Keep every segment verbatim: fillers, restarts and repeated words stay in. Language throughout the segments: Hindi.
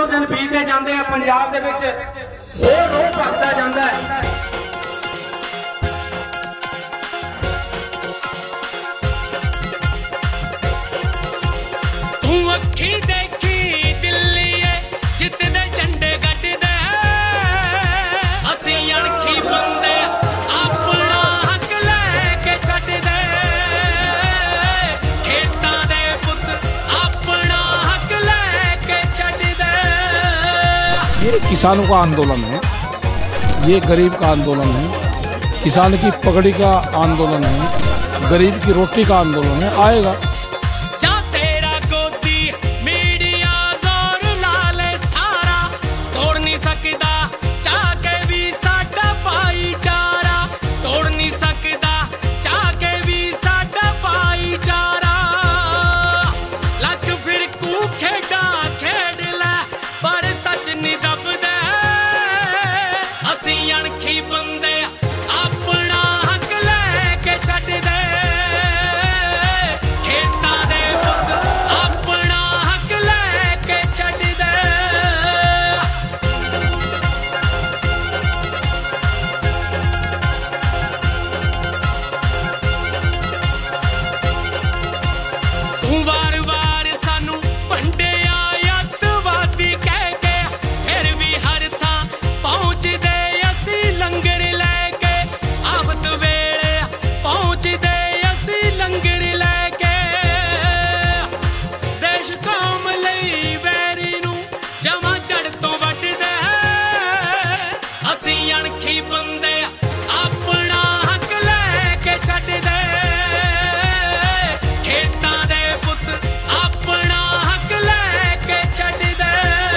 जो दिन बीतते जाते हैं पंजाब दे विच होर रोह भरता जाता है। तू अखी देखी दिल्ली है जितने झंडे गड्डदे असी अणखी बंदे अपना हक लैके छड्डदे खेतां दे पुत अपना हक लैके छड्डदे। ये किसानों का आंदोलन है, ये गरीब का आंदोलन है, किसान की पगड़ी का आंदोलन है, गरीब की रोटी का आंदोलन है। आएगा अणखी बंदे अपना हक लैके छड्डदे खेतां दे पुत अपना हक लैके छड्डदे। तू वार वार सानू भंडिया अतवादी कह के फिर भी हर थां पहुंचदे लंगर लैके आफत वेले पहुंचदे असी लंगर लैके देश कौम लई वैरी नूं जमा जड़ तो वड्डदे असी अणखी बंदे अपना हक लैके छड्डदे खेतां दे पुत अपना हक लैके छड्डदे।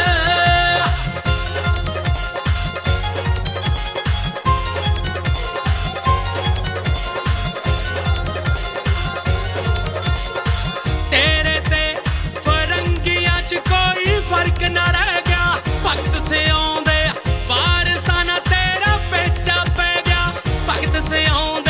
तेरे ते फरंगियां च कोई फर्क ना रह गया भगत से आउंदे वारसां ना तेरा पेचा पै गया भगत से आउंदे